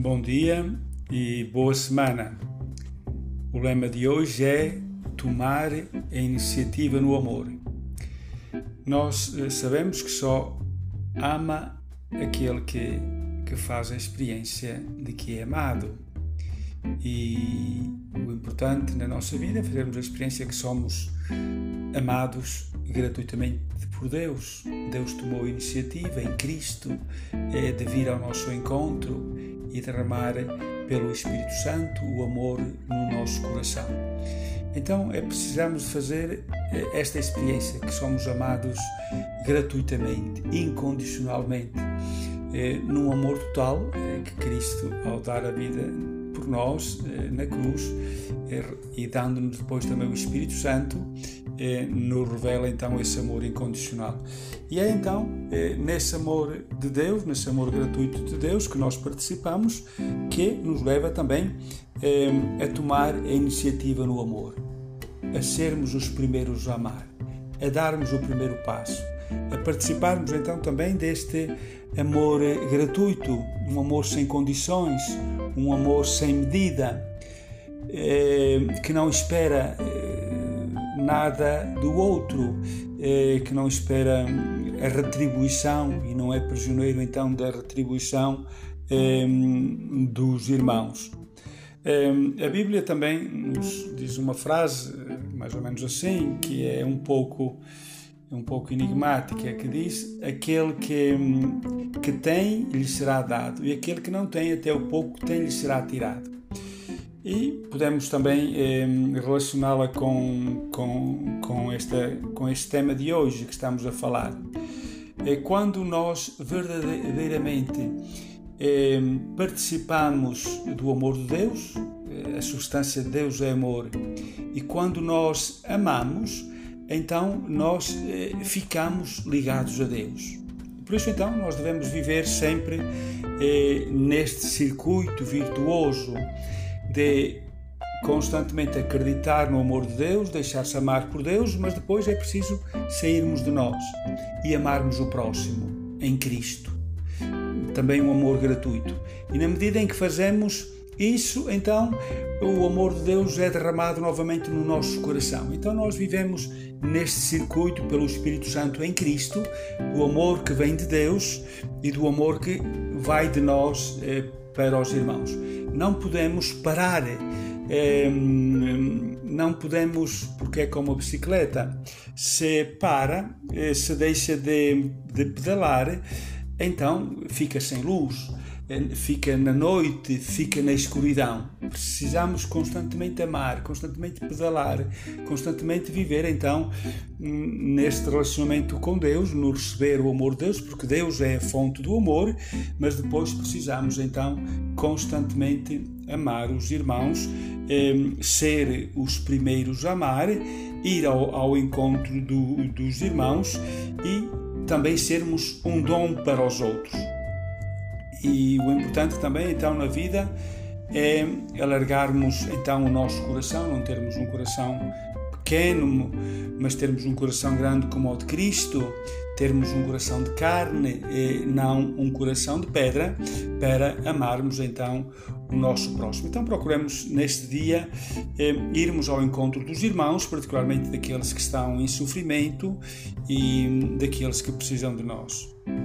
Bom dia e boa semana. O lema de hoje é tomar a iniciativa no amor. Nós sabemos que só ama aquele que faz a experiência de que é amado. E o importante na nossa vida é fazermos a experiência que somos amados gratuitamente por Deus. Deus tomou a iniciativa em Cristo de vir ao nosso encontro e derramar pelo Espírito Santo o amor no nosso coração. Então precisamos de fazer esta experiência que somos amados gratuitamente, incondicionalmente, num amor total que Cristo, ao dar a vida por nós na cruz e dando-nos depois também o Espírito Santo, nos revela então esse amor incondicional. E é então nesse amor de Deus, nesse amor gratuito de Deus que nós participamos, que nos leva também a tomar a iniciativa no amor, a sermos os primeiros a amar, a darmos o primeiro passo, a participarmos então também deste amor gratuito, um amor sem condições, um amor sem medida, que não espera nada do outro, que não espera a retribuição e não é prisioneiro então da retribuição dos irmãos. A Bíblia também nos diz uma frase mais ou menos assim, que é um pouco enigmática, que diz: aquele que tem lhe será dado, e aquele que não tem, até o pouco que tem lhe será tirado. E podemos também relacioná-la com este tema de hoje que estamos a falar. Quando nós verdadeiramente participamos do amor de Deus, a substância de Deus é amor, e quando nós amamos, então nós ficamos ligados a Deus. Por isso então nós devemos viver sempre neste circuito virtuoso de constantemente acreditar no amor de Deus, deixar-se amar por Deus, mas depois é preciso sairmos de nós e amarmos o próximo em Cristo. Também um amor gratuito. E na medida em que fazemos isso, então o amor de Deus é derramado novamente no nosso coração. Então nós vivemos neste circuito pelo Espírito Santo em Cristo, do amor que vem de Deus e do amor que vai de nós para os irmãos. Não podemos parar, não podemos, porque é como a bicicleta, se para, se deixa de pedalar, então fica sem luz, fica na noite, fica na escuridão. Precisamos constantemente amar, constantemente pedalar, constantemente viver então neste relacionamento com Deus, no receber o amor de Deus, porque Deus é a fonte do amor, mas depois precisamos então constantemente amar os irmãos, ser os primeiros a amar, ir ao encontro dos irmãos e também sermos um dom para os outros. E o importante também então na vida é alargarmos então o nosso coração, não termos um coração pequeno, mas termos um coração grande como o de Cristo, termos um coração de carne, não um coração de pedra, para amarmos então o nosso próximo. Então procuremos neste dia irmos ao encontro dos irmãos, particularmente daqueles que estão em sofrimento e daqueles que precisam de nós.